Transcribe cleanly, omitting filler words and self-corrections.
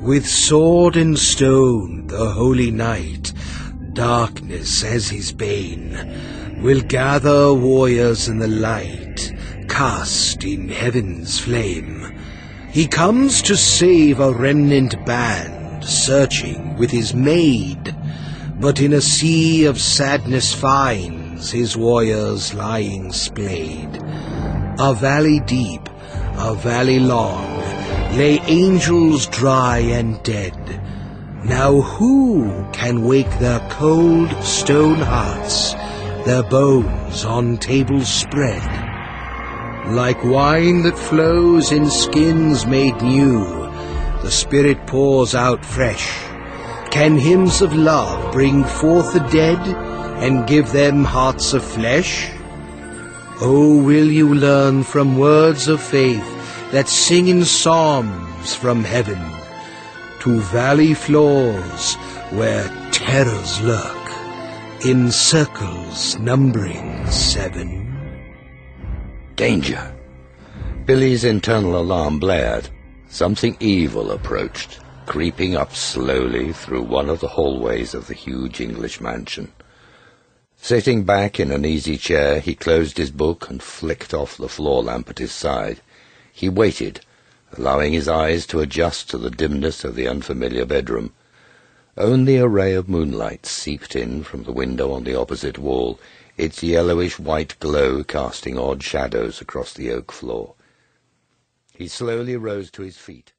With sword and stone the holy knight, darkness as his bane, will gather warriors in the light, cast in heaven's flame. He comes to save a remnant band, searching with his maid, but in a sea of sadness finds his warriors lying splayed. A valley deep, a valley long, lay angels dry and dead. Now who can wake their cold stone hearts, their bones on tables spread? Like wine that flows in skins made new, the Spirit pours out fresh. Can hymns of love bring forth the dead, and give them hearts of flesh? Oh, will you learn from words of faith that sing in psalms from heaven, to valley floors where terrors lurk, in circles numbering 7? Danger! Billy's internal alarm blared. Something evil approached, creeping up slowly through one of the hallways of the huge English mansion. Sitting back in an easy chair, he closed his book and flicked off the floor lamp at his side. He waited, allowing his eyes to adjust to the dimness of the unfamiliar bedroom. Only a ray of moonlight seeped in from the window on the opposite wall, its yellowish-white glow casting odd shadows across the oak floor. He slowly rose to his feet.